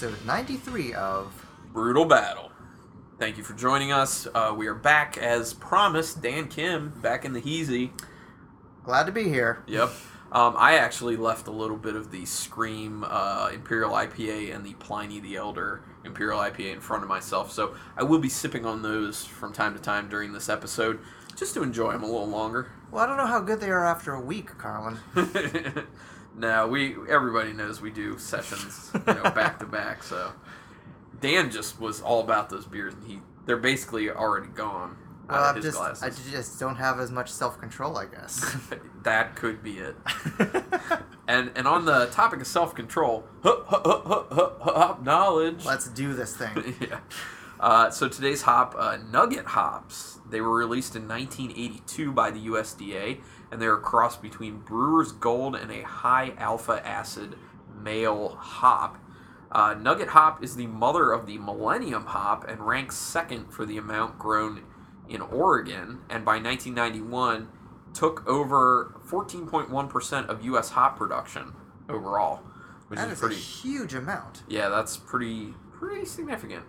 episode 93 of Brutal Battle. Thank you for joining us. We are back as promised. Dan Kim back in the Heezy. Glad to be here. Yep. I actually left a little bit of the Scream Imperial IPA and the Pliny the Elder Imperial IPA in front of myself, so I will be sipping on those from time to time during this episode, just to enjoy them a little longer. Well, I don't know how good they are after a week, Carlin. No, everybody knows we do sessions, back to back. So Dan just was all about those beers, and they're basically already gone out of his glasses. I just don't have as much self-control, I guess. That could be it. And on the topic of self-control, knowledge. Let's do this thing. Yeah. So today's hop, Nugget hops. They were released in 1982 by the USDA, and they're a cross between Brewer's Gold and a high alpha acid male hop. Nugget hop is the mother of the Millennium hop and ranks second for the amount grown in Oregon, and by 1991 took over 14.1% of U.S. hop production overall, which that is pretty a huge amount. Yeah, that's pretty significant.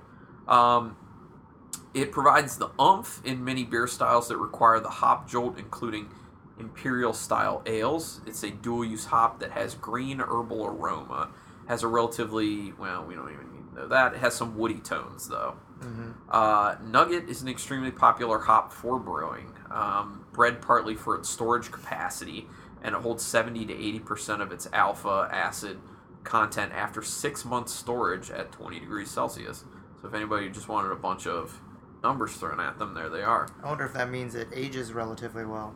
It provides the oomph in many beer styles that require the hop jolt, including Imperial-style ales. It's a dual-use hop that has green herbal aroma. Has a relatively, well, we don't even need to know that. It has some woody tones, though. Mm-hmm. Nugget is an extremely popular hop for brewing, bred partly for its storage capacity, and it holds 70 to 80% of its alpha acid content after 6 months storage at 20 degrees Celsius. So if anybody just wanted a bunch of numbers thrown at them, there they are. I wonder if that means it ages relatively well.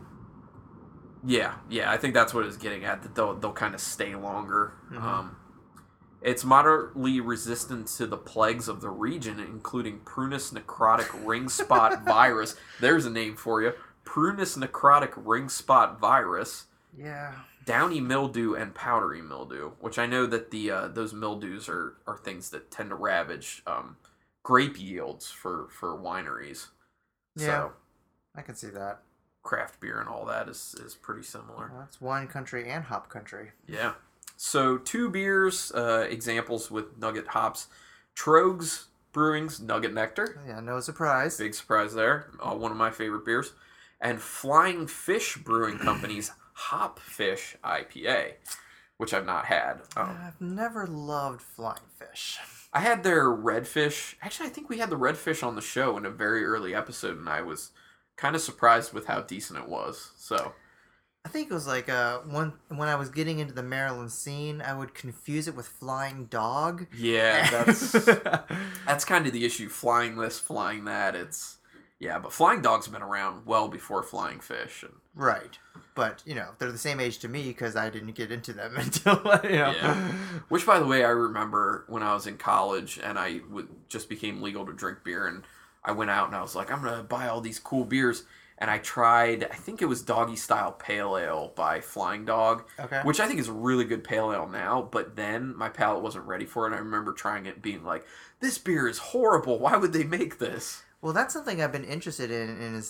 Yeah, I think that's what it's getting at, that they'll kind of stay longer. Mm-hmm. It's moderately resistant to the plagues of the region, including Prunus necrotic ring spot virus. There's a name for you. Prunus necrotic ring spot virus. Yeah. Downy mildew and powdery mildew, which I know that those mildews are things that tend to ravage grape yields for wineries. Yeah, so, I can see that. Craft beer and all that is pretty similar. Well, that's wine country and hop country. Yeah. So 2 beers, examples with Nugget hops. Troegs Brewing's Nugget Nectar. Yeah, no surprise. Big surprise there. One of my favorite beers. And Flying Fish Brewing Company's Hop Fish IPA, which I've not had. I've never loved Flying Fish. I had their Redfish. Actually, I think we had the Redfish on the show in a very early episode, and I was kind of surprised with how decent it was. So I think it was like when I was getting into the Maryland scene, I would confuse it with Flying Dog. Yeah, that's kind of the issue. Flying this, flying that. But Flying Dog's been around well before Flying Fish. Right. But, they're the same age to me because I didn't get into them until, Yeah. Which, by the way, I remember when I was in college and I just became legal to drink beer, and I went out and I was like, I'm going to buy all these cool beers. And I tried, I think it was Doggy Style Pale Ale by Flying Dog, which I think is a really good pale ale now, but then my palate wasn't ready for it. I remember trying it and being like, this beer is horrible. Why would they make this? Well, that's something I've been interested in is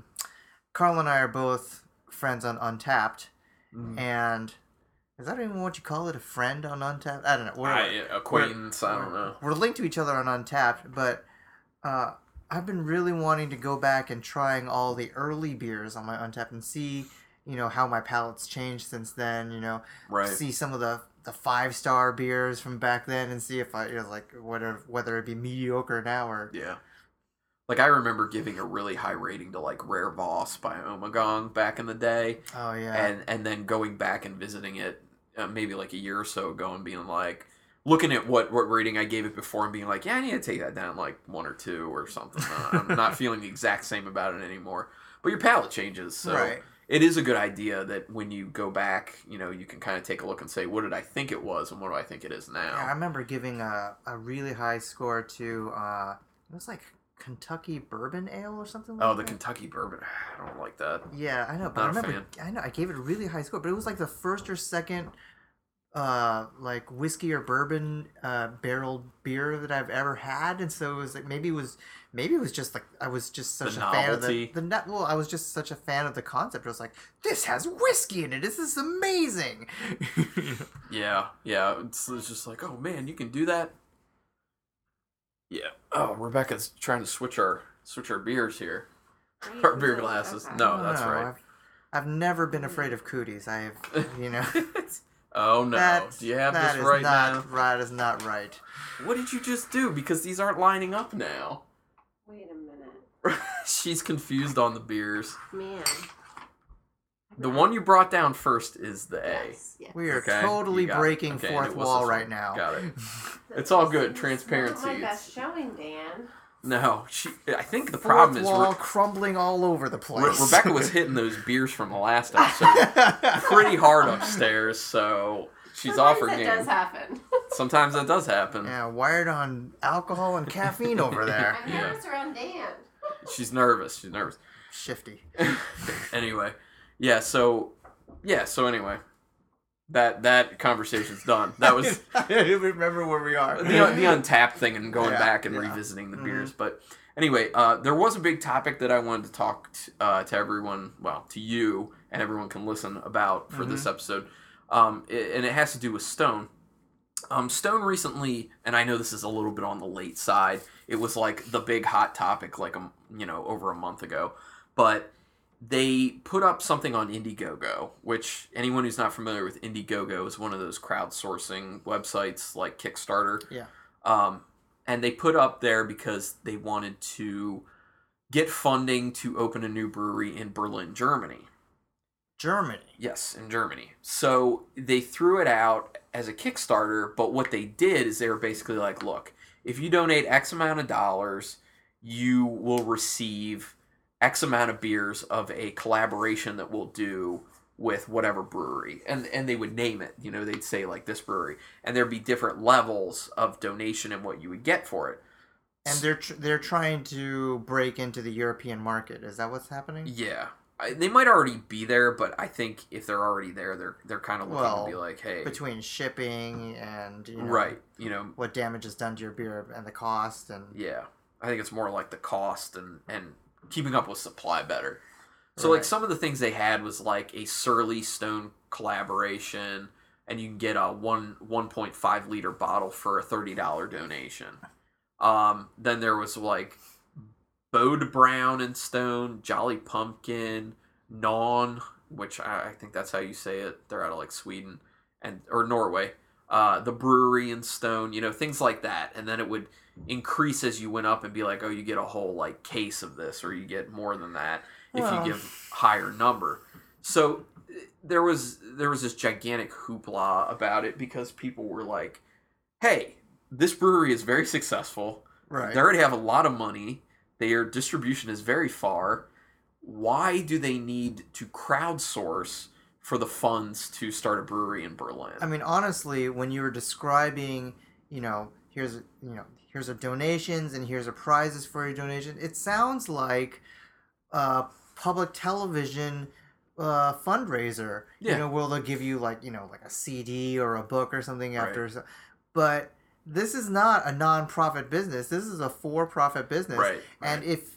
Carl and I are both friends on Untappd, and is that even what you call it, a friend on Untappd? I don't know. Acquaintance, I don't know. We're linked to each other on Untappd, but I've been really wanting to go back and trying all the early beers on my Untappd and see, how my palate's changed since then, Right. See some of the 5-star beers from back then and see if I, whether it be mediocre now or... Yeah. Like, I remember giving a really high rating to, like, Rare Voss by Ommegang back in the day. Oh, yeah. And then going back and visiting it maybe, like, a year or so ago and being like... Looking at what rating I gave it before and being like, yeah, I need to take that down like 1 or 2 or something. I'm not feeling the exact same about it anymore. But your palate changes, so right. It is a good idea that when you go back, you can kind of take a look and say, what did I think it was and what do I think it is now? Yeah, I remember giving a really high score to, it was like Kentucky Bourbon Ale or something like that. Oh, the Kentucky Bourbon. I don't like that. Yeah, I know. But I remember, I gave it a really high score, but it was like the first or second... like whiskey or bourbon barreled beer that I've ever had, and so it was like maybe it was just like I was just such a fan of I was just such a fan of the concept. I was like, this has whiskey in it. This is amazing. Yeah. It's just like, oh man, you can do that. Yeah. Oh, Rebecca's trying to switch our beers here. Our beer glasses. Okay. No, that's right. I've never been afraid of cooties. I have, Oh no! Do you have this right now? That is not right. What did you just do? Because these aren't lining up now. Wait a minute. She's confused on the beers. Man. The one you brought down first is the A. Yes. We are Okay, totally you got it. breaking Okay, and fourth it was wall this right one. now. Got it. It's all good. Not Transparency. my best showing, Dan. No, I think the problem Fourth is wall crumbling all over the place. Rebecca was hitting those beers from the last episode pretty hard upstairs, so she's off her Sometimes game. that does happen. Sometimes that does happen. Yeah, wired on alcohol and caffeine over there. I'm nervous around Dan. She's nervous. Shifty. Anyway, so anyway, that conversation's done. That was I don't even remember where we are. the Untapped thing and going back and yeah. revisiting the beers. But anyway, there was a big topic that I wanted to talk to everyone, well, to you, and everyone can listen about for this episode. And it has to do with Stone. Stone recently, and I know this is a little bit on the late side, it was like the big hot topic like over a month ago, but they put up something on Indiegogo, which anyone who's not familiar with Indiegogo is one of those crowdsourcing websites like Kickstarter. Yeah. And they put up there because they wanted to get funding to open a new brewery in Berlin, Germany. Germany. Yes, in Germany. So they threw it out as a Kickstarter, but what they did is they were basically like, look, if you donate X amount of dollars, you will receive X amount of beers of a collaboration that we'll do with whatever brewery. And they would name it. They'd say like this brewery. And there'd be different levels of donation and what you would get for it. And they're trying to break into the European market. Is that what's happening? Yeah. They might already be there, but I think if they're already there, they're kind of looking to be like, hey, between shipping and right, what damage is done to your beer and the cost and yeah, I think it's more like the cost and keeping up with supply better. So Right. like some of the things they had was like a Surly Stone collaboration, and you can get a 1.5 liter bottle for a $30 donation. Then there was like Bode Brown and Stone, Jolly Pumpkin, Non, which I think that's how you say it. They're out of like Sweden or Norway. The brewery and Stone, things like that. And then it would increase as you went up and be like, oh, you get a whole like case of this, or you get more than that if you give higher number. So there was this gigantic hoopla about it because people were like, hey, this brewery is very successful. right. They already have a lot of money. Their distribution is very far. Why do they need to crowdsource for the funds to start a brewery in Berlin? I mean, honestly, when you were describing, here's a donations and here's a prizes for your donation, it sounds like a public television fundraiser. Yeah. Where they'll give you like a CD or a book or something Right. after. But this is not a non-profit business. This is a for-profit business. Right. And if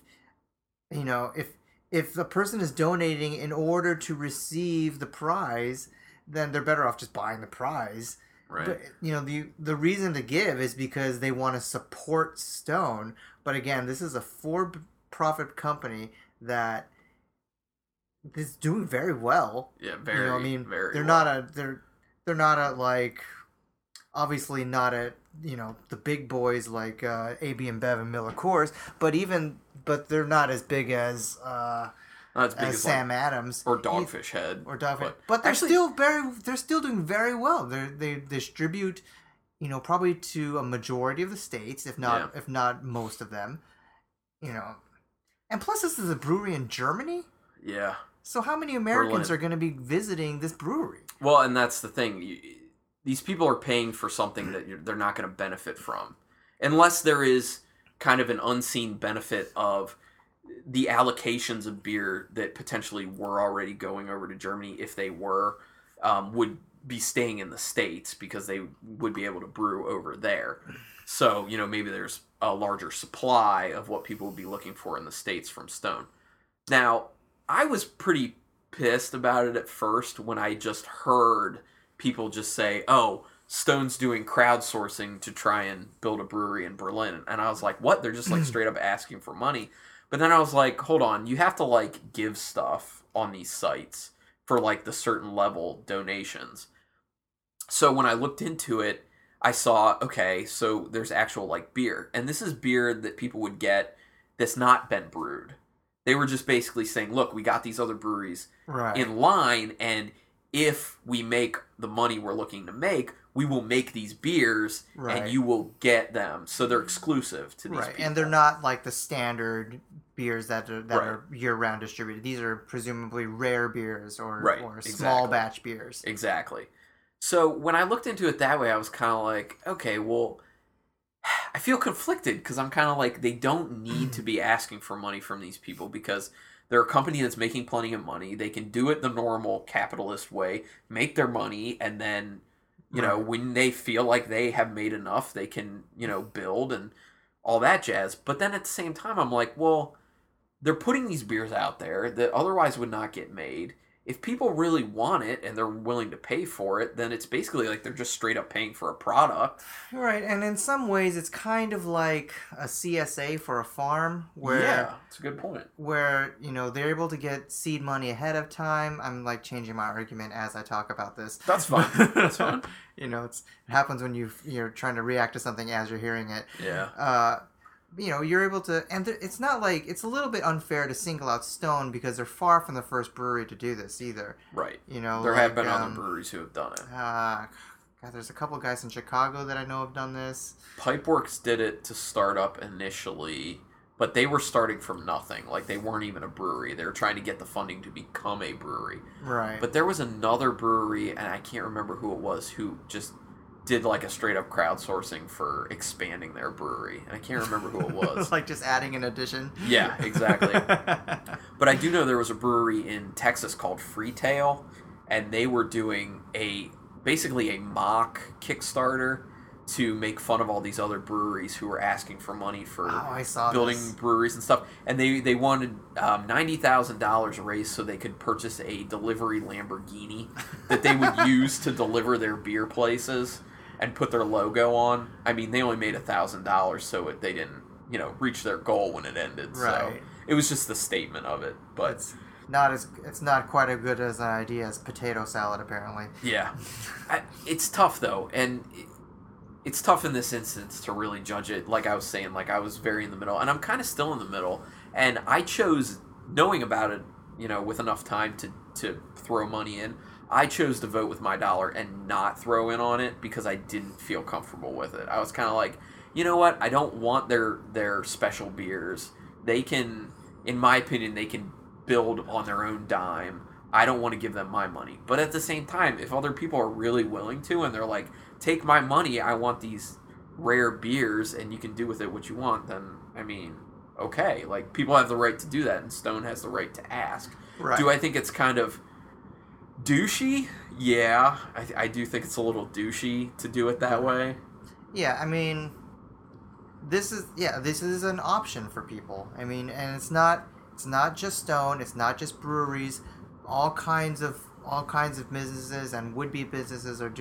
the person is donating in order to receive the prize, then they're better off just buying the prize. Right. But the reason to give is because they want to support Stone. But again, this is a for-profit company that is doing very well. Yeah, very. Very. They're well. they're not a like, obviously not at the big boys like AB InBev and Miller Coors, but they're not as big as Not as big as Sam Adams or Dogfish Head or Dogfish, but they're still doing very well. They distribute, probably to a majority of the states, if not most of them, And plus, this is a brewery in Germany. Yeah. So how many Americans Berlin. are going to be visiting this brewery? Well, and that's the thing. These people are paying for something that they're not going to benefit from. Unless there is kind of an unseen benefit of the allocations of beer that potentially were already going over to Germany, if they would be staying in the States because they would be able to brew over there. So, maybe there's a larger supply of what people would be looking for in the States from Stone. Now, I was pretty pissed about it at first when I just heard people just say, oh, Stone's doing crowdsourcing to try and build a brewery in Berlin. And I was like, what? They're just like straight up asking for money. But then I was like, hold on, you have to like give stuff on these sites for like the certain level donations. So when I looked into it, I saw, okay, so there's actual like beer. And this is beer that people would get that's not been brewed. They were just basically saying, look, we got these other breweries in line, and if we make the money we're looking to make, we will make these beers, and you will get them. So they're exclusive to these people. And they're not like the standard beers that are year-round distributed. These are presumably rare beers or small batch beers. Exactly. So when I looked into it that way, I was kind of like, okay, well, I feel conflicted because I'm kind of like, they don't need to be asking for money from these people because they're a company that's making plenty of money. They can do it the normal capitalist way, make their money, and then, you know, when they feel like they have made enough, they can, you know, build and all that jazz. But then at the same time, I'm like, well, they're putting these beers out there that otherwise would not get made. If people really want it and they're willing to pay for it, then it's basically like they're just straight up paying for a product. Right, and in some ways it's kind of like a CSA for a farm where... Yeah, that's a good point. Where, you know, they're able to get seed money ahead of time. I'm like changing my argument as I talk about this. That's fine. That's fine. You know, it happens when you're trying to react to something as you're hearing it. Yeah. You know, you're able to, and it's not like, it's a little bit unfair to single out Stone because they're far from the first brewery to do this either. Right. You know, there have been other breweries who have done it. God, there's a couple guys in Chicago that I know have done this. Pipeworks did it to start up initially, but they were starting from nothing. Like, they weren't even a brewery. They were trying to get the funding to become a brewery. Right. But there was another brewery, and I can't remember who it was, who just did like a straight up crowdsourcing for expanding their brewery. And I can't remember who it was. Like just adding an addition? Yeah, exactly. But I do know there was a brewery in Texas called Freetail, and they were doing basically a mock Kickstarter to make fun of all these other breweries who were asking for money for building breweries and stuff. And they wanted $90,000 raised so they could purchase a delivery Lamborghini that they would use to deliver their beer places and put their logo on. I mean, they only made $1,000, so they didn't, you know, reach their goal when it ended. Right. So it was just the statement of it. But it's not quite as good as an idea as potato salad, apparently. Yeah. It's tough, though, and it's tough in this instance to really judge it. Like I was saying, like I was very in the middle, and I'm kind of still in the middle. And I chose, knowing about it, you know, with enough time to throw money in, I chose to vote with my dollar and not throw in on it because I didn't feel comfortable with it. I was kind of like, you know what? I don't want their special beers. They can, in my opinion, they can build on their own dime. I don't want to give them my money. But at the same time, if other people are really willing to and they're like, take my money, I want these rare beers and you can do with it what you want, then, I mean, okay. Like, people have the right to do that and Stone has the right to ask. Right. Do I think it's kind of douchey? Yeah. I do think it's a little douchey to do it that way. Yeah, I mean, this is an option for people. I mean, and it's not just Stone, it's not just breweries. All kinds of businesses and would-be businesses are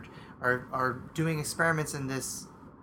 doing experiments in this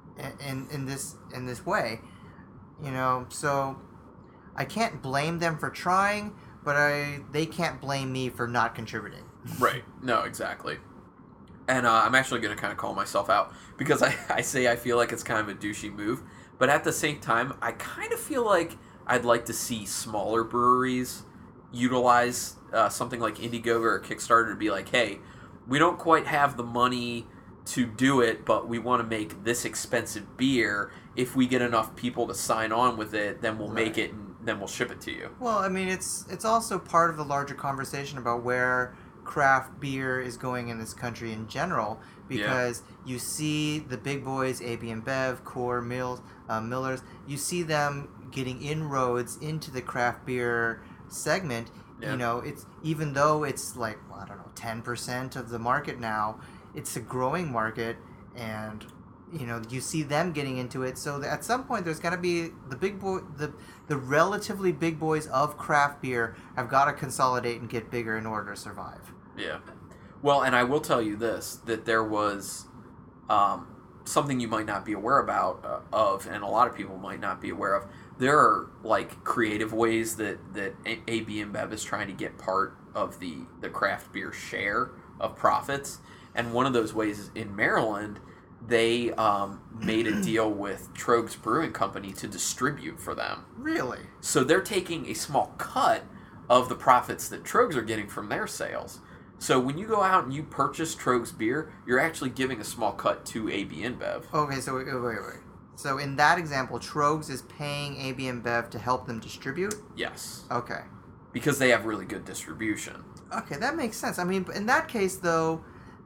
way, you know. So I can't blame them for trying, but they can't blame me for not contributing. Right. No, exactly. And I'm actually going to kind of call myself out because I say I feel like it's kind of a douchey move, but at the same time, I kind of feel like I'd like to see smaller breweries utilize something like Indiegogo or Kickstarter to be like, hey, we don't quite have the money to do it, but we want to make this expensive beer. If we get enough people to sign on with it, then we'll make it and then we'll ship it to you. Well, I mean, it's also part of the larger conversation about where craft beer is going in this country in general, because you see the big boys, AB InBev, Core, Millers, you see them getting inroads into the craft beer segment. You know, it's, even though it's like, I don't know, 10% of the market now, it's a growing market, and you know, you see them getting into it. So at some point, there's got to be the relatively big boys of craft beer have got to consolidate and get bigger in order to survive. Yeah. Well, and I will tell you this, that there was something you might not be aware of, and a lot of people might not be aware of. There are like creative ways that AB InBev is trying to get part of the craft beer share of profits, and one of those ways is in Maryland. They made a deal with Troegs Brewing Company to distribute for them. Really? So they're taking a small cut of the profits that Troegs are getting from their sales. So when you go out and you purchase Troegs beer, you're actually giving a small cut to AB InBev. Okay, so wait. So in that example, Troegs is paying AB InBev to help them distribute? Yes. Okay. Because they have really good distribution. Okay, that makes sense. I mean, in that case, though,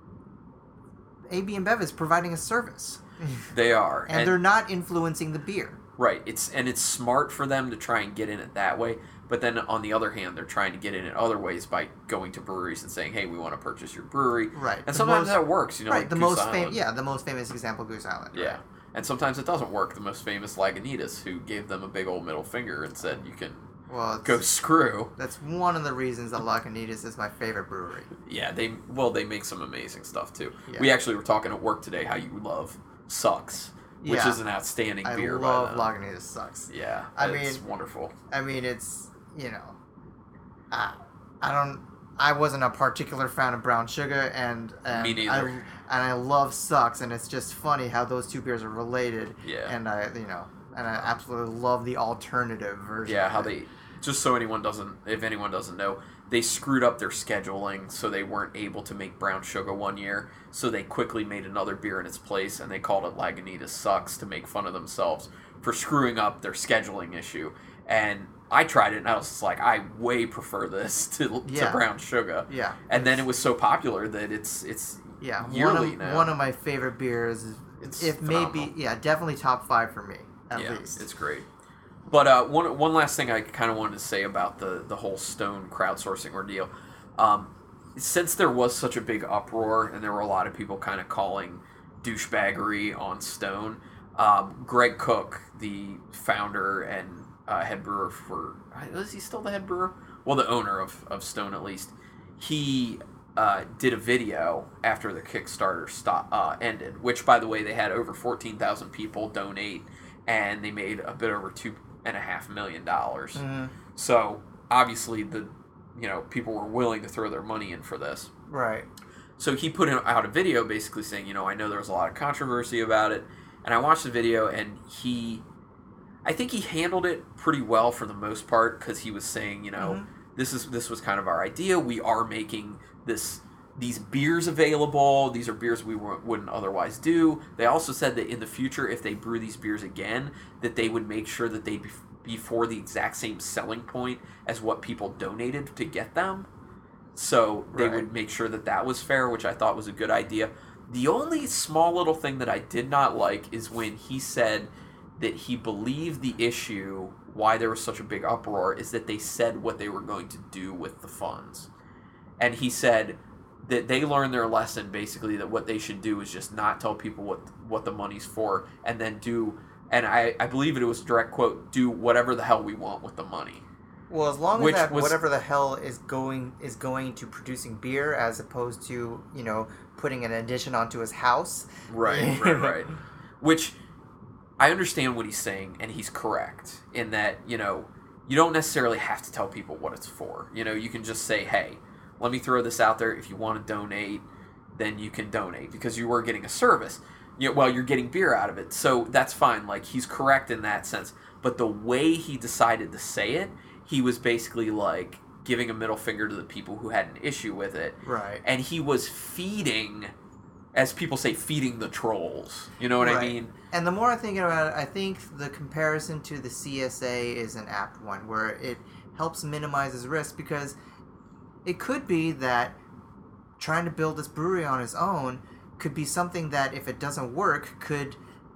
AB InBev is providing a service. They are. And they're not influencing the beer. Right. It's smart for them to try and get in it that way. But then on the other hand, they're trying to get in other ways by going to breweries and saying, "Hey, we want to purchase your brewery." Right. And sometimes that works. Right. Like the Goose most Island. the most famous example, Goose Island. Yeah. Right? And sometimes it doesn't work. The most famous Lagunitas, who gave them a big old middle finger and said, "You can go screw." That's one of the reasons that Lagunitas is my favorite brewery. Yeah, they make some amazing stuff too. Yeah. We actually were talking at work today how you love Sucks, which is an outstanding beer. I love Lagunitas Sucks. Yeah, it's wonderful. I mean, it's I wasn't a particular fan of Brown Sugar, and Me neither. I love Sucks, and it's just funny how those two beers are related. Yeah. And I absolutely love the alternative version. Yeah, how they, just so if anyone doesn't know, they screwed up their scheduling, so they weren't able to make Brown Sugar one year, so they quickly made another beer in its place, and they called it Lagunitas Sucks to make fun of themselves for screwing up their scheduling issue. And I tried it, and I was just like, I way prefer this to Brown Sugar. Yeah. And then it was so popular that it's yearly now. One of my favorite beers. It's maybe definitely top 5 for me at least. It's great. But one last thing I kind of wanted to say about the whole Stone crowdsourcing ordeal. Since there was such a big uproar and there were a lot of people kind of calling douchebaggery on Stone, Greg Cook, the founder and head brewer is he still the head brewer? Well, the owner of Stone at least. He did a video after the Kickstarter ended, which, by the way, they had over 14,000 people donate, and they made a bit over $2.5 million. Mm-hmm. So obviously, people were willing to throw their money in for this. Right. So he put out a video basically saying, I know there was a lot of controversy about it, and I watched the video, and I think he handled it pretty well for the most part, because he was saying, mm-hmm. this was kind of our idea. We are making these beers available. These are beers we wouldn't otherwise do. They also said that in the future, if they brew these beers again, that they would make sure that they be for the exact same selling point as what people donated to get them. So they would make sure that was fair, which I thought was a good idea. The only small little thing that I did not like is when he said that he believed the issue, why there was such a big uproar, is that they said what they were going to do with the funds. And he said that they learned their lesson, basically, that what they should do is just not tell people what the money's for, and then do, and I believe it was a direct quote, do whatever the hell we want with the money. Well, as long as whatever the hell is going to producing beer, as opposed to, putting an addition onto his house. Right. Which, I understand what he's saying, and he's correct, in that, you don't necessarily have to tell people what it's for. You can just say, hey, let me throw this out there. If you want to donate, then you can donate, because you were getting a service. You're getting beer out of it, so that's fine. Like, he's correct in that sense. But the way he decided to say it, he was basically, like, giving a middle finger to the people who had an issue with it. Right. And he was feeding, as people say, feeding the trolls. You know what I mean? And the more I'm thinking about it, I think the comparison to the CSA is an apt one, where it helps minimize his risk, because it could be that trying to build this brewery on his own could be something that, if it doesn't work, could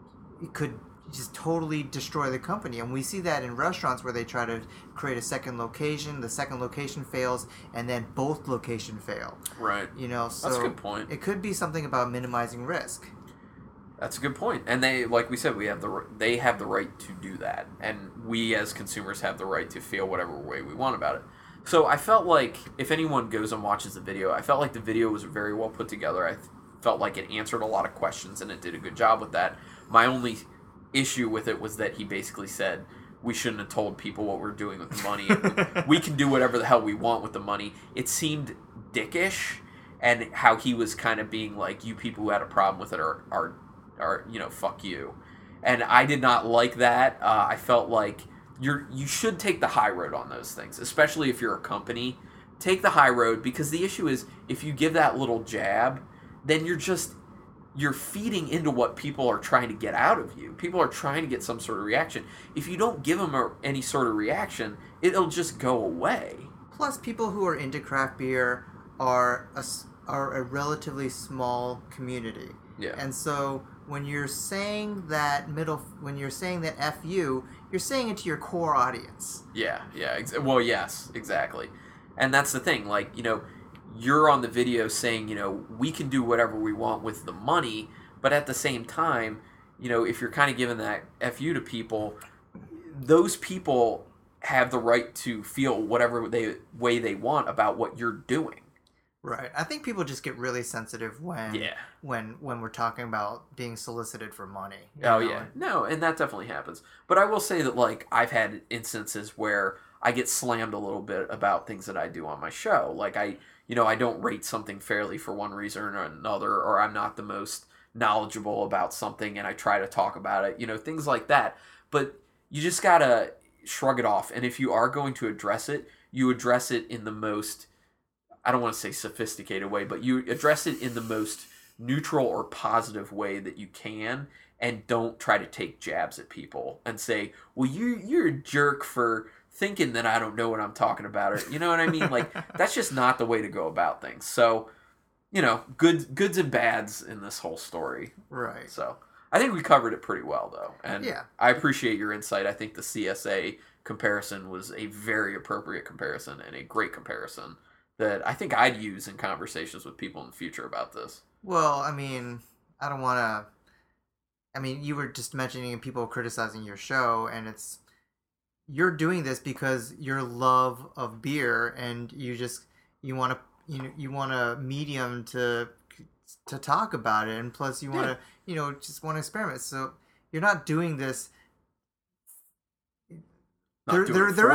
just totally destroy the company. And we see that in restaurants where they try to create a second location, the second location fails, and then both locations fail. Right. So that's a good point. It could be something about minimizing risk. That's a good point. And they, like we said, they have the right to do that. And we as consumers have the right to feel whatever way we want about it. So I felt like, if anyone goes and watches the video, I felt like the video was very well put together. I felt like it answered a lot of questions and it did a good job with that. My only issue with it was that he basically said we shouldn't have told people what we're doing with the money. We can do whatever the hell we want with the money. It seemed dickish, and how he was kind of being like, you people who had a problem with it are fuck you. And I did not like that. I felt like you should take the high road on those things, especially if you're a company. Take the high road, because the issue is if you give that little jab, then you're feeding into what people are trying to get out of you. People are trying to get some sort of reaction. If you don't give them any sort of reaction, it'll just go away. Plus, people who are into craft beer are a relatively small community. Yeah. And so when you're saying that F you, you're saying it to your core audience. Yeah. Well, yes, exactly. And that's the thing. Like, you're on the video saying, we can do whatever we want with the money, but at the same time, if you're kind of giving that FU to people, those people have the right to feel whatever way they want about what you're doing. Right. I think people just get really sensitive when we're talking about being solicited for money. Yeah. No, and that definitely happens. But I will say that, like, I've had instances where I get slammed a little bit about things that I do on my show. Like, I don't rate something fairly for one reason or another, or I'm not the most knowledgeable about something and I try to talk about it, things like that. But you just gotta shrug it off. And if you are going to address it, you address it in the most, I don't want to say sophisticated way, but you address it in the most neutral or positive way that you can, and don't try to take jabs at people and say, well, you're a jerk for thinking that I don't know what I'm talking about. Or, you know what I mean? Like, that's just not the way to go about things. So, goods and bads in this whole story. Right. So, I think we covered it pretty well, though. And yeah. I appreciate your insight. I think the CSA comparison was a very appropriate comparison and a great comparison that I think I'd use in conversations with people in the future about this. Well, I mean, I don't want to... I mean, you were just mentioning people criticizing your show, and you're doing this because your love of beer, and you want a medium to talk about it, and plus you want to just want to experiment. So you're not doing this. There's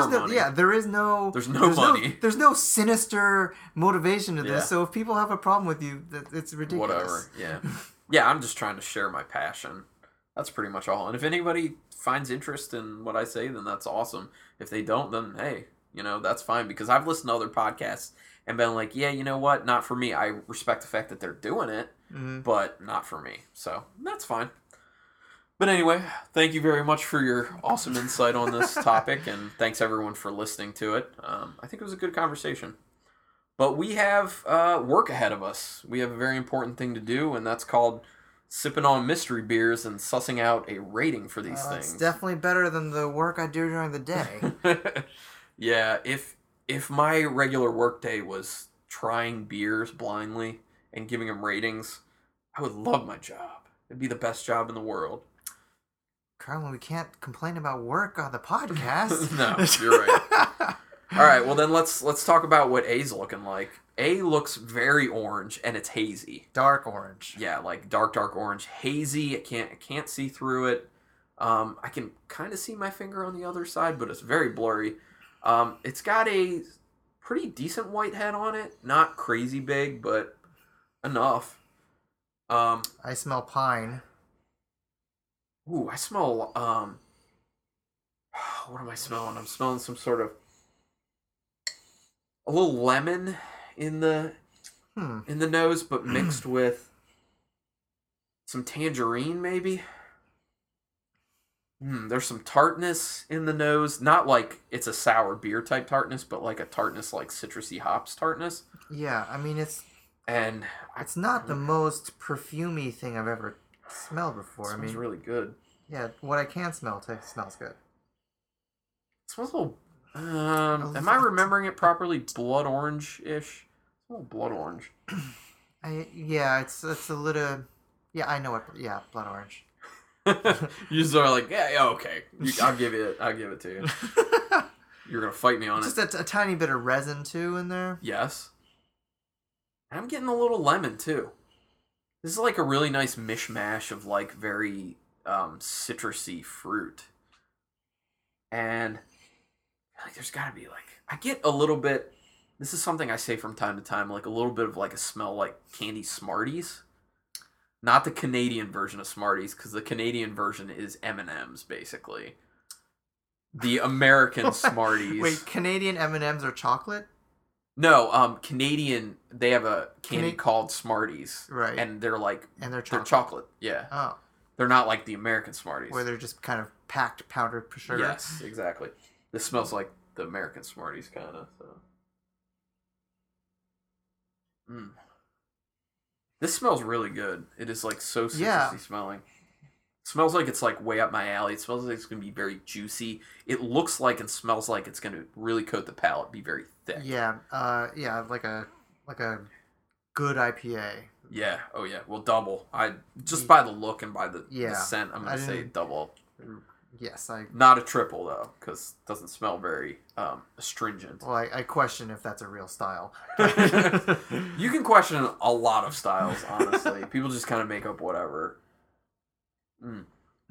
no money. There's no sinister motivation to this. Yeah. So if people have a problem with you, it's ridiculous. Whatever. Yeah. Yeah, I'm just trying to share my passion. That's pretty much all. And if anybody finds interest in what I say, then that's awesome. If they don't, then hey, that's fine, because I've listened to other podcasts and been like, yeah, you know what? Not for me. I respect the fact that they're doing it, but not for me. So that's fine. But anyway, thank you very much for your awesome insight on this topic, and thanks everyone for listening to it. I think it was a good conversation. But we have work ahead of us. We have a very important thing to do, and that's called sipping on mystery beers and sussing out a rating for these things. It's definitely better than the work I do during the day. Yeah, if my regular work day was trying beers blindly and giving them ratings, I would love my job. It'd be the best job in the world. Carlin, we can't complain about work on the podcast. No, you're right. All right, well then let's talk about what A's looking like. A looks very orange, and it's hazy. Dark orange. Yeah, like dark orange, hazy. I can't see through it. I can kind of see my finger on the other side, but it's very blurry. It's got a pretty decent white head on it. Not crazy big, but enough. I smell pine. Ooh, I smell. What am I smelling? I'm smelling some sort of a little lemon in the nose, but mixed with some tangerine, maybe. There's some tartness in the nose. Not like it's a sour beer type tartness, but like a tartness, like citrusy hops tartness. Yeah, I mean it's not the most perfumey thing I've ever smelled before. It smells really good. Yeah, what I can smell smells good. It smells a little. Am I remembering it properly? Blood orange-ish. It's a little blood orange. It's a little. Yeah, I know what. Yeah, blood orange. You just are like, yeah, okay. I'll give it to you. You're gonna fight me on it. Just a tiny bit of resin too in there. Yes. I'm getting a little lemon too. This is like a really nice mishmash of like very citrusy fruit. And like there's gotta be like I get a little bit this is something I say from time to time, like a little bit of like a smell like candy Smarties. Not the Canadian version of Smarties, because the Canadian version is M&M's basically. The American Smarties. Wait, Canadian M&Ms are chocolate? No, Canadian, they have a candy called Smarties. Right. And they're like, And they're they're chocolate. chocolate, yeah. Oh. They're not like the American Smarties. Where they're just kind of packed powdered sugar? Yes, exactly. This smells like the American Smarties, kind of, so. Mm. This smells really good. It is like so citrusy smelling. It smells like it's like way up my alley. It smells like it's going to be very juicy. It looks like and smells like it's going to really coat the palate, be very thick. Yeah, like a good IPA. Yeah. Oh yeah. Well, double. I just by the look and by the scent, I'm gonna say double. Yes, not a triple though, because it doesn't smell very astringent. Well, I question if that's a real style. You can question a lot of styles, honestly. People just kind of make up whatever. Mm.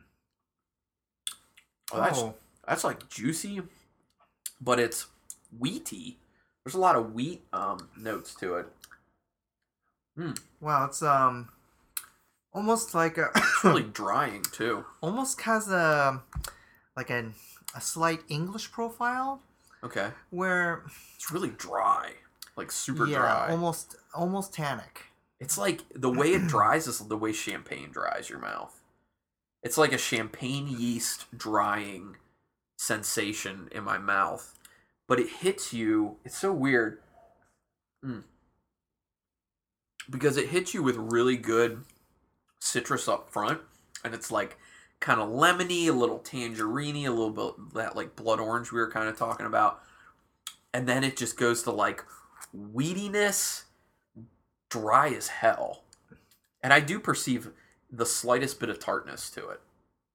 Oh, that's like juicy, but it's wheaty. There's a lot of wheat notes to it. Mm. Wow, it's almost like a it's really drying too. Almost has a slight English profile. Okay. Where it's really dry, like super dry. almost tannic. It's like the way it dries is the way champagne dries your mouth. It's like a champagne yeast drying sensation in my mouth, but it hits you. It's so weird. Because it hits you with really good citrus up front, and it's like kind of lemony, a little tangerine-y, a little bit that like blood orange we were kind of talking about, and then it just goes to like wheatiness, dry as hell, and I do perceive the slightest bit of tartness to it.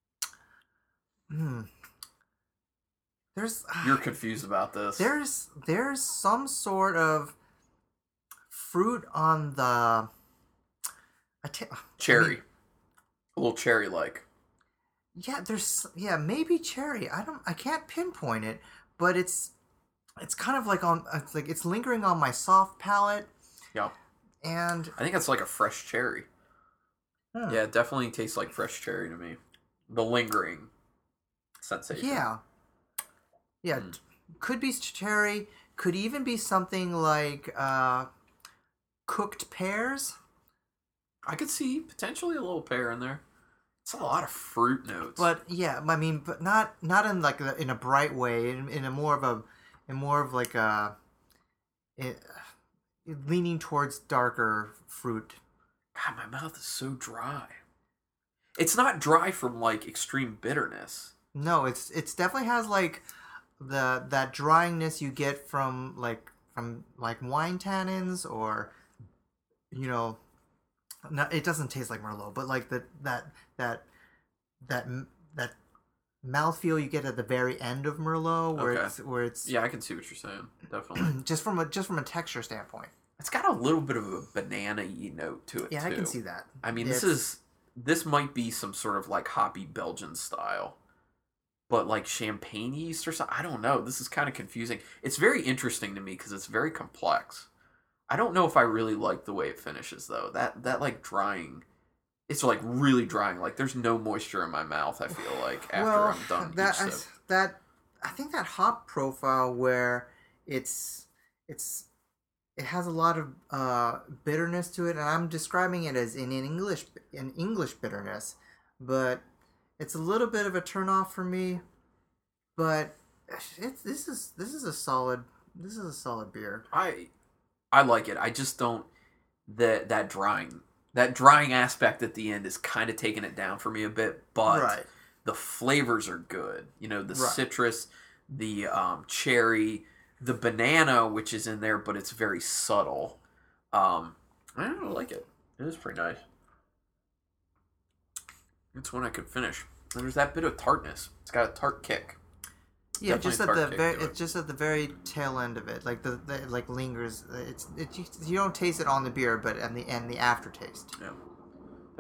You're confused about this. There's some sort of fruit on the cherry. A little cherry like. Yeah, maybe cherry. I can't pinpoint it, but it's kind of like it's lingering on my soft palate. Yeah. And I think it's like a fresh cherry. Yeah, it definitely tastes like fresh cherry to me. The lingering sensation. Yeah. Yeah, could be cherry, could even be something like cooked pears. I could see potentially a little pear in there. It's a lot of fruit notes. But yeah, I mean, but not in like in a bright way. In a more of like a leaning towards darker fruit. God, my mouth is so dry. It's not dry from like extreme bitterness. No, it's definitely has like that dryingness you get from wine tannins, or it doesn't taste like Merlot, but like that mouthfeel you get at the very end of Merlot, where it's yeah, I can see what you're saying, definitely. just from a texture standpoint, it's got a little bit of a banana-y note to it. Yeah, too. I can see that. I mean, this might be some sort of like hoppy Belgian style, but like champagne yeast or something. I don't know. This is kind of confusing. It's very interesting to me because it's very complex. I don't know if I really like the way it finishes though. That like drying, it's like really drying. Like there's no moisture in my mouth. I feel like after I'm done. I think that hop profile where it has a lot of bitterness to it, and I'm describing it as an English bitterness, but it's a little bit of a turnoff for me. But this is a solid beer. I like it. I just don't that drying aspect at the end is kind of taking it down for me a bit, but the flavors are good. The citrus, the cherry, the banana, which is in there, but it's very subtle. I like it. It is pretty nice. It's one I could finish. And there's that bit of tartness. It's got a tart kick. Yeah, just at the very tail end of it, like the like lingers. You don't taste it on the beer, but and the aftertaste. Yeah.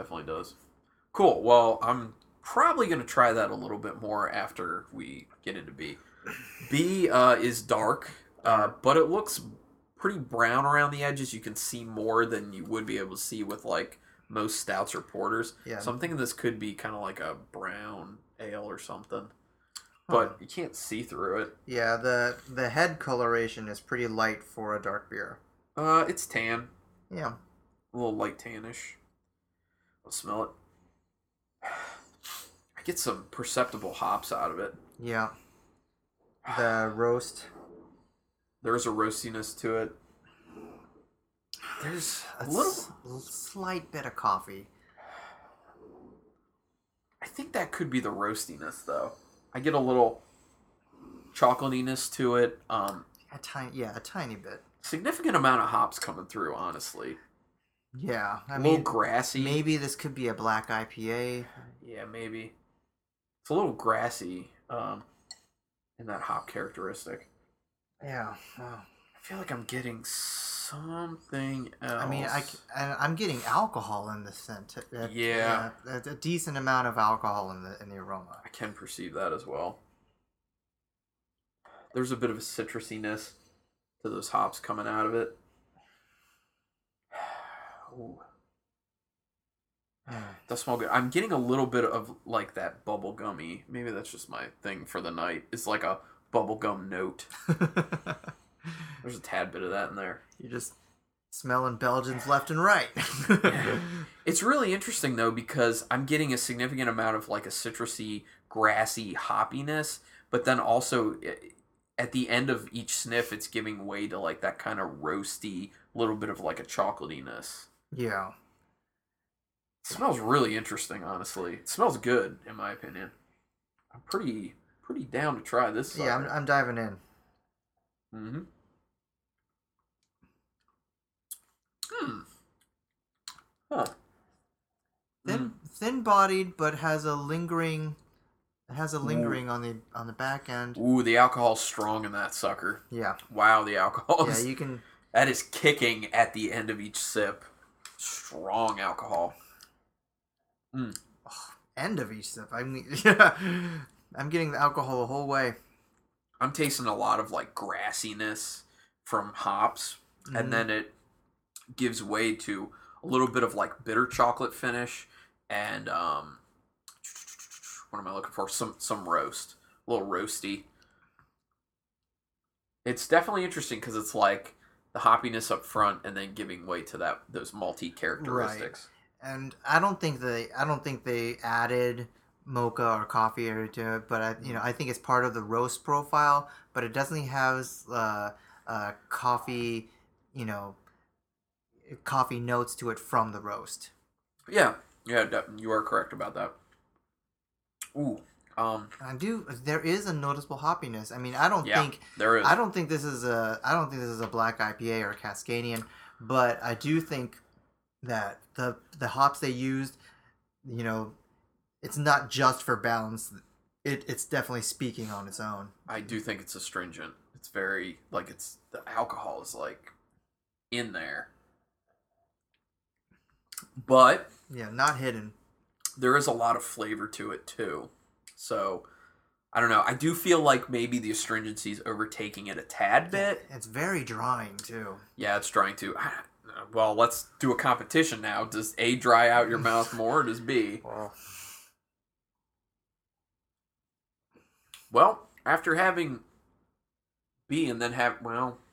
Definitely does. Cool. Well, I'm probably going to try that a little bit more after we get into B. B is dark, but it looks pretty brown around the edges. You can see more than you would be able to see with like most stouts or porters. Yeah. So I'm thinking this could be kind of like a brown ale or something. But you can't see through it. Yeah, the head coloration is pretty light for a dark beer. It's tan. Yeah. A little light tannish. I'll smell it. I get some perceptible hops out of it. Yeah. The roast. There's a roastiness to it. There's a slight bit of coffee. I think that could be the roastiness, though. I get a little chocolatiness to it. A tiny bit. Significant amount of hops coming through, honestly. Yeah, a little grassy. Maybe this could be a black IPA. Yeah, maybe. It's a little grassy in that hop characteristic. Yeah. Oh. I feel like I'm getting something else. I mean, I'm getting alcohol in the scent. Yeah. A decent amount of alcohol in the aroma. I can perceive that as well. There's a bit of a citrusiness to those hops coming out of it. Ooh. Does smell good. I'm getting a little bit of like that bubble gummy. Maybe that's just my thing for the night. It's like a bubblegum note. There's a tad bit of that in there. You're just smelling Belgians left and right. It's really interesting though because I'm getting a significant amount of like a citrusy, grassy hoppiness, but then also at the end of each sniff, it's giving way to like that kind of roasty, little bit of like a chocolatiness. Yeah. It smells really interesting, honestly. It smells good, in my opinion. I'm pretty down to try this. Yeah, I'm diving in. Mm-hmm. Huh. Thin-bodied, but has a lingering on the back end. Ooh, the alcohol's strong in that sucker. Yeah. Wow, the alcohol. Yeah, you can. That is kicking at the end of each sip. Strong alcohol. End of each sip. I mean, yeah, I'm getting the alcohol the whole way. I'm tasting a lot of like grassiness from hops, and then it gives way to a little bit of like bitter chocolate finish, and what am I looking for? Some roast, a little roasty. It's definitely interesting because it's like the hoppiness up front, and then giving way to those malty characteristics. Right. And I don't think they added mocha or coffee to it, but I think it's part of the roast profile. But it definitely has coffee, coffee notes to it from the roast. Yeah, you are correct about that. Ooh, There is a noticeable hoppiness. I mean, I don't think there is. I don't think this is a black IPA or a Cascadian, but I do think that the hops they used, it's not just for balance. It's definitely speaking on its own. I do think it's astringent. It's very the alcohol is like in there, but yeah, not hidden. There is a lot of flavor to it too. So I don't know. I do feel like maybe the astringency is overtaking it a tad bit. It's very drying too. Yeah, it's drying too. Well, let's do a competition now. Does A dry out your mouth more, or does B? Well, after having B and then I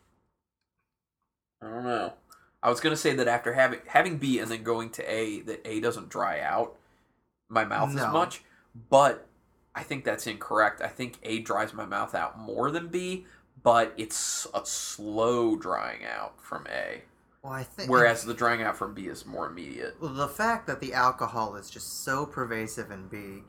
don't know. I was going to say that after having B and then going to A, that A doesn't dry out my mouth as much, but I think that's incorrect. I think A dries my mouth out more than B, but it's a slow drying out from A. Well, whereas the drying out from B is more immediate. Well, the fact that the alcohol is just so pervasive in B,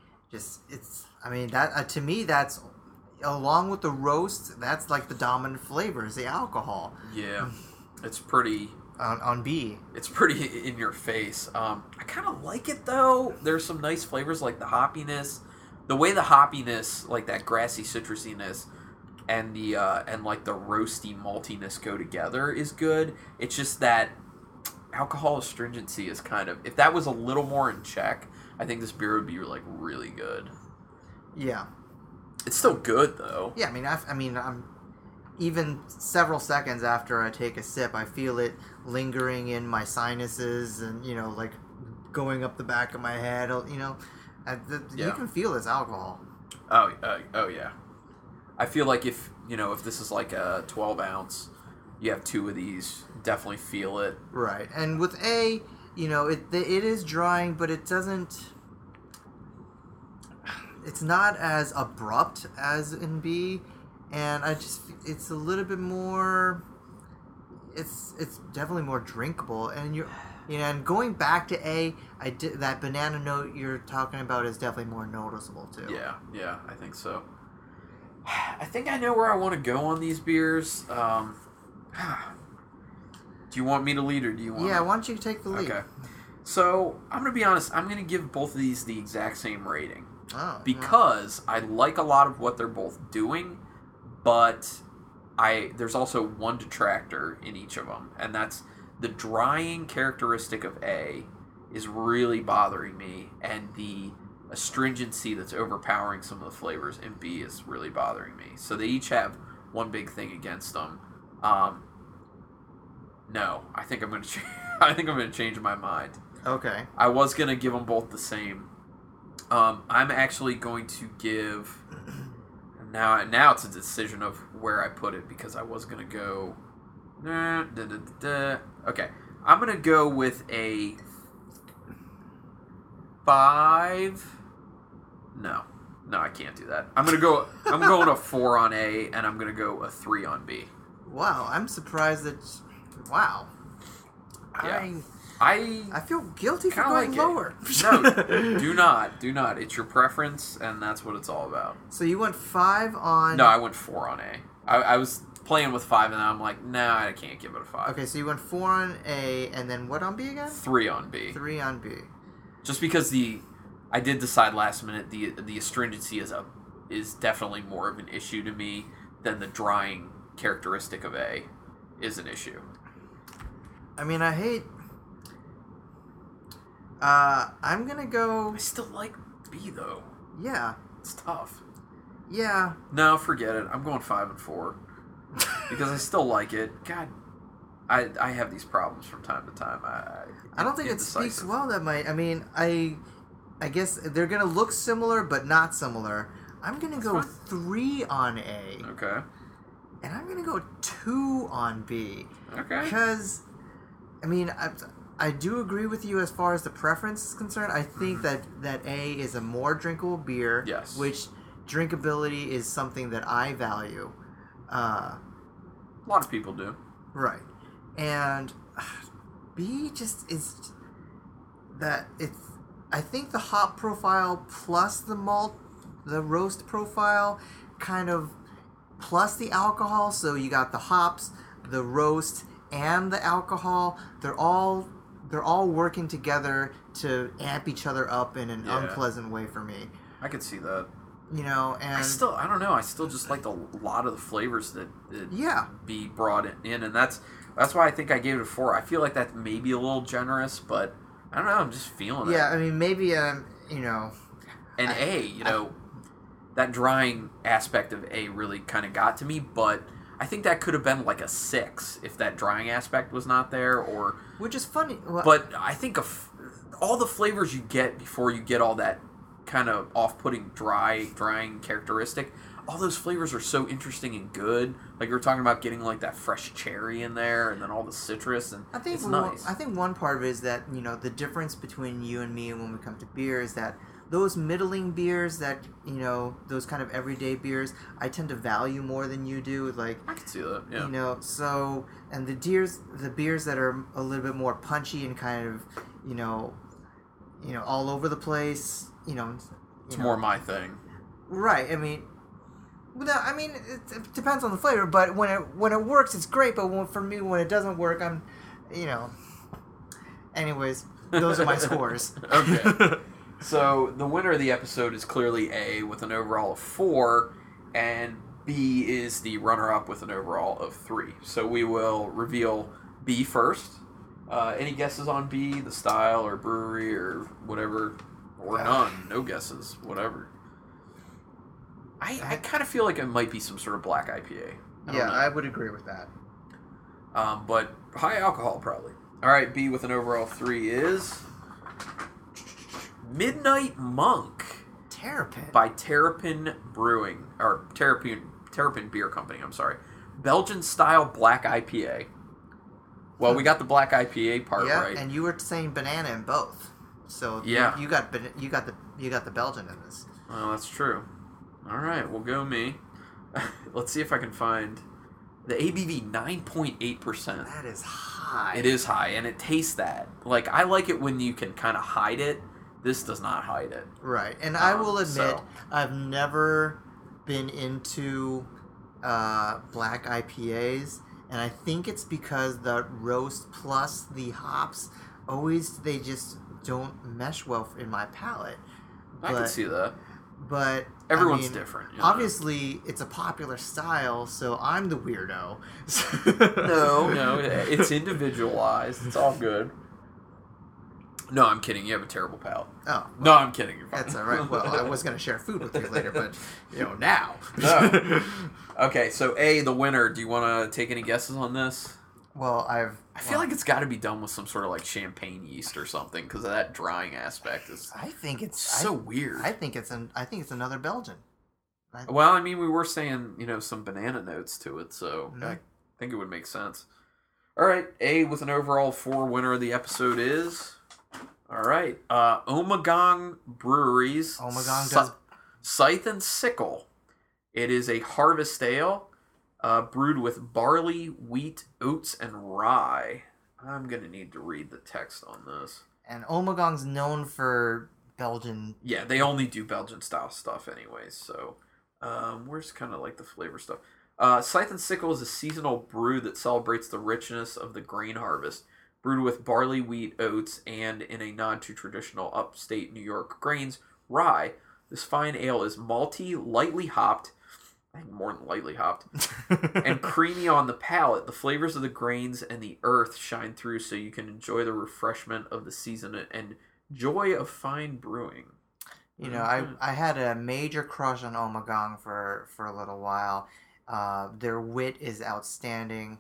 to me, that's along with the roast, that's like the dominant flavor is the alcohol. Yeah, it's pretty on B. It's pretty in your face. I kind of like it though. There's some nice flavors like the hoppiness, the way the hoppiness, like that grassy citrusiness, and the and like the roasty maltiness go together is good. It's just that alcohol astringency is kind of, if that was a little more in check, I think this beer would be like really good. Yeah. It's still good though. Yeah, I'm even several seconds after I take a sip, I feel it lingering in my sinuses and, like going up the back of my head, You can feel this alcohol. Oh yeah. I feel like if this is like a 12 ounce, you have 2 of these, definitely feel it. Right. And with A, it is drying, but it doesn't... It's not as abrupt as in B, and it's a little bit more... It's definitely more drinkable, and and going back to A, that banana note you're talking about is definitely more noticeable too. Yeah, I think so. I think I know where I want to go on these beers. Do you want me to lead or do you want? Yeah, why don't you take the lead? Okay. So I'm gonna be honest. I'm gonna give both of these the exact same rating because I like a lot of what they're both doing, but there's also one detractor in each of them, and that's the drying characteristic of A is really bothering me, and the astringency that's overpowering some of the flavors in B is really bothering me. So they each have one big thing against them. No, I think I'm gonna change my mind. Okay. I was gonna give them both the same. I'm actually going to give. Now it's a decision of where I put it because I was gonna go. Okay, I'm gonna go with a 5. No, I can't do that. I'm going a 4 on A, and I'm gonna go a 3 on B. Wow, I'm surprised that. Wow. Yeah. I feel guilty for going lower. No, do not. It's your preference, and that's what it's all about. So you went 5 on... No, I went 4 on A. I was playing with 5, and I'm like, nah, I can't give it a 5. Okay, so you went 4 on A, and then what on B again? 3 on B. 3 on B. Just because I did decide last minute the astringency is definitely more of an issue to me than the drying characteristic of A is an issue. I mean, I hate... I'm gonna go... I still like B, though. Yeah. It's tough. Yeah. No, forget it. I'm going 5 and 4. Because I still like it. God, I have these problems from time to time. I don't think it speaks well that my... I mean, I guess they're gonna look similar, but not similar. I'm gonna go 3 on A. Okay. And I'm gonna go 2 on B. Okay. Because, I mean, I do agree with you as far as the preference is concerned. I think that A is a more drinkable beer. Yes. Which drinkability is something that I value. A lot of people do. Right. And B just is that it's... I think the hop profile plus the malt, the roast profile, kind of plus the alcohol. So you got the hops, the roast, and the alcohol. They're all working together to amp each other up in an unpleasant way for me. I could see that. And I don't know. I still just like a lot of the flavors that be brought in, and that's why I think I gave it a 4. I feel like that may be a little generous, but I don't know. I'm just feeling it. Yeah, I mean, maybe And that drying aspect of A really kind of got to me, but I think that could have been like a 6 if that drying aspect was not there, or... Which is funny. Well, but I think all the flavors you get before you get all that kind of off-putting drying characteristic, all those flavors are so interesting and good. Like we were talking about getting like that fresh cherry in there, and then all the citrus, and it's nice. I think one part of it is that, the difference between you and me when we come to beer is that those middling beers that, those kind of everyday beers, I tend to value more than you do. Like, I can see that, yeah. So, and the beers that are a little bit more punchy and kind of, all over the place, it's more my thing. Right. I mean, it depends on the flavor, but when it works, it's great. But for me, when it doesn't work, I'm, Anyways, those are my scores. Okay. So the winner of the episode is clearly A with an overall of 4, and B is the runner-up with an overall of 3. So we will reveal B first, Any guesses on B, the style or brewery or whatever? Or none. No guesses. Whatever. I kind of feel like it might be some sort of black IPA. I would agree with that. But high alcohol, probably. All right, B with an overall 3 is Midnight Monk. Terrapin. By Terrapin Brewing. Or Terrapin Beer Company, I'm sorry. Belgian-style black IPA. Well, we got the black IPA part right. And you were saying banana in both. So yeah. you got the Belgian in this. Well, that's true. All right, we'll go me. Let's see if I can find the ABV 9.8%. That is high. It is high, and it tastes that. Like, I like it when you can kind of hide it. This does not hide it. Right, and I will admit, I've never been into black IPAs, and I think it's because the roast plus the hops they just don't mesh well in my palate. I can see that. But everyone's different. Obviously, it's a popular style, so I'm the weirdo. No, it's individualized. It's all good. No, I'm kidding. You have a terrible palate. Oh. Well, no, I'm kidding. You're fine. That's all right. Well, I was going to share food with you later, but, now. No. Okay, so A, the winner. Do you want to take any guesses on this? Well, I feel like it's got to be done with some sort of, like, champagne yeast or something, because of that drying aspect. I think it's so weird. I think it's another Belgian. Well, I mean, we were saying, some banana notes to it, so I think it would make sense. All right, A with an overall 4 winner of the episode is... All right, Ommegang Breweries. Ommegang does... Scythe and Sickle. It is a harvest ale brewed with barley, wheat, oats, and rye. I'm going to need to read the text on this. And Ommegang's known for Belgian... Yeah, they only do Belgian-style stuff anyways, so... where's kind of like the flavor stuff? Scythe and Sickle is a seasonal brew that celebrates the richness of the grain harvest. Brewed with barley, wheat, oats, and in a nod to traditional upstate New York grains, rye, this fine ale is malty, lightly hopped, I think more than lightly hopped, and creamy on the palate. The flavors of the grains and the earth shine through so you can enjoy the refreshment of the season and joy of fine brewing. I had a major crush on Ommegang for a little while. Their wit is outstanding.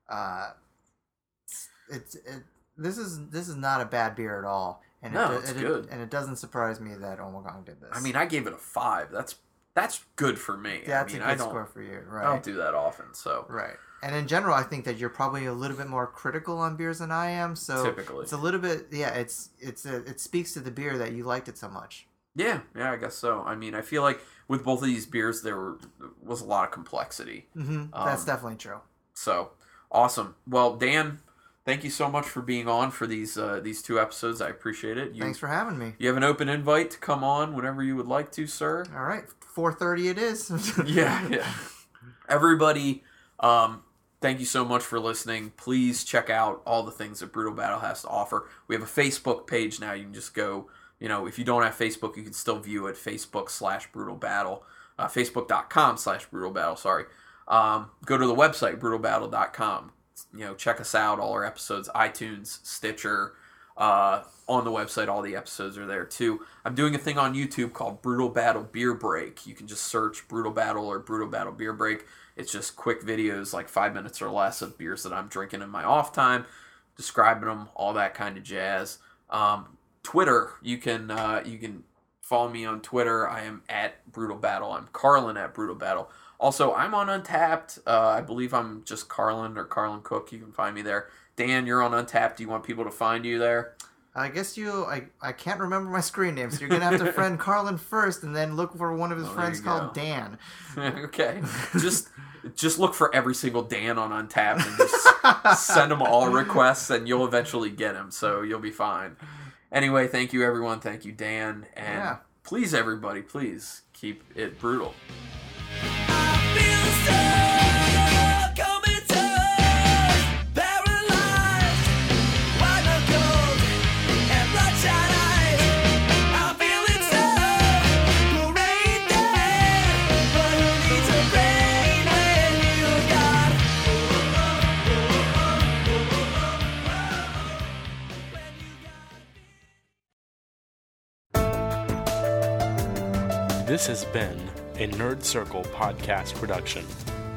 This is not a bad beer at all, and it's good. And it doesn't surprise me that Ommegang did this. I mean, I gave it a 5. That's good for me. That's a good score for you, right? I don't do that often, so right. And in general, I think that you're probably a little bit more critical on beers than I am. So typically, it's a little bit, it speaks to the beer that you liked it so much. Yeah, I guess so. I mean, I feel like with both of these beers, there was a lot of complexity. Mm-hmm. That's definitely true. So awesome. Well, Dan, thank you so much for being on for these 2 episodes. I appreciate it. Thanks for having me. You have an open invite to come on whenever you would like to, sir. All right, 4:30 it is. Yeah. Everybody, thank you so much for listening. Please check out all the things that Brutal Battle has to offer. We have a Facebook page now. You can just go, if you don't have Facebook, you can still view it, Facebook/Brutal Battle, Facebook.com/Brutal Battle, sorry. Go to the website, brutalbattle.com. Check us out, all our episodes, iTunes, Stitcher, on the website, all the episodes are there too. I'm doing a thing on YouTube called Brutal Battle Beer Break. You can just search Brutal Battle or Brutal Battle Beer Break. It's just quick videos, like 5 minutes or less, of beers that I'm drinking in my off time, describing them, all that kind of jazz. Twitter, you can follow me on Twitter. I am at Brutal Battle. I'm Carlin at Brutal Battle. Also, I'm on Untappd. I believe I'm just Carlin or Carlin Cook. You can find me there. Dan, you're on Untappd. Do you want people to find you there? I guess I can't remember my screen name, so you're going to have to friend Carlin first and then look for one of his friends called Dan. Okay. Just look for every single Dan on Untappd and just send them all requests and you'll eventually get them, so you'll be fine. Anyway, thank you, everyone. Thank you, Dan. And please, everybody, please keep it brutal. This has been a Nerd Circle podcast production.